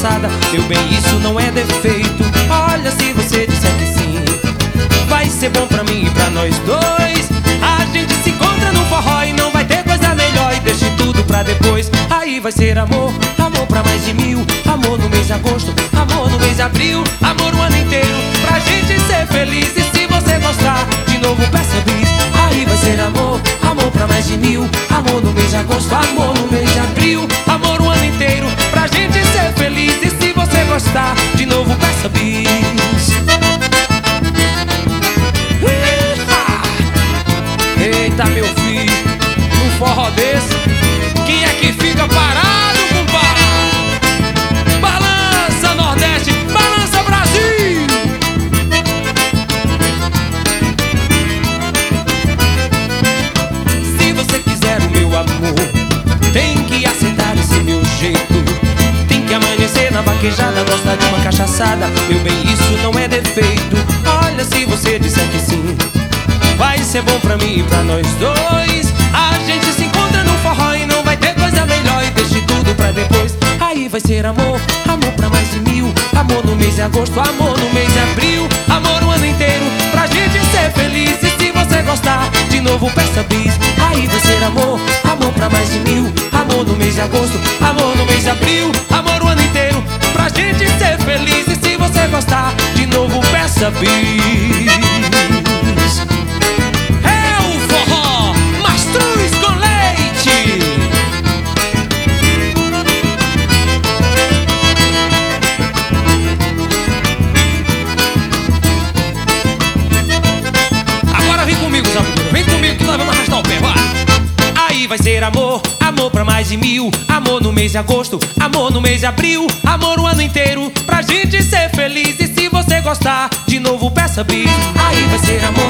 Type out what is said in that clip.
cachaçada. Meu bem, isso não é defeito. Olha, se você disser que sim, vai ser bom pra mim e pra nós dois. A gente se encontra no forró e não vai ter coisa melhor. E deixe tudo pra depois. Aí vai ser amor, amor pra mais de 1000. Amor no mês de agosto, amor no mês de abril. Amor o ano inteiro, pra gente ser feliz. E se você gostar, de novo peça bis. Aí vai ser amor, amor pra mais de 1000. Amor no mês de agosto, amor no mês de abril. Amor o ano inteiro, pra gente ser feliz. E se você gostar, de novo peça bis. Eita, meu filho, num forró desse, quem é que fica parado, compadre? Balança Nordeste, balança Brasil! Se você quiser o meu amor, tem que aceitar esse meu jeito. Tem que amanhecer na vaquejada, gostar de uma cachaçada. Meu bem, isso não é defeito. Olha, se você disser que sim, vai ser bom pra mim e pra nós dois. A gente se encontra no forró e não vai ter coisa melhor. E deixe tudo pra depois. Aí vai ser amor, amor pra mais de 1000. Amor no mês de agosto, amor no mês de abril. Amor o ano inteiro, pra gente ser feliz. E se você gostar, de novo peça bis. Aí vai ser amor, amor pra mais de 1000. Amor no mês de agosto, amor no mês de abril. Amor o ano inteiro, pra gente ser feliz. E se você gostar, de novo peça bis. Vem comigo que nós vamos arrastar o pé, vai! Aí vai ser amor, amor pra mais de 1000. Amor no mês de agosto, amor no mês de abril. Amor o ano inteiro, pra gente ser feliz. E se você gostar, de novo peça bis. Aí vai ser amor